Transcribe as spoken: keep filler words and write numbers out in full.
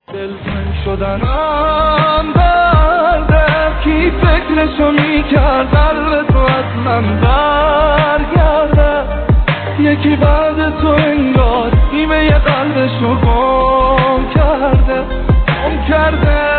دلتنگ شدنم درده، کی فکرشو میکرد قلب تو از من برگرده. یکی بعد تو انگار نیمه قلبشو گم کرده، گم کرده.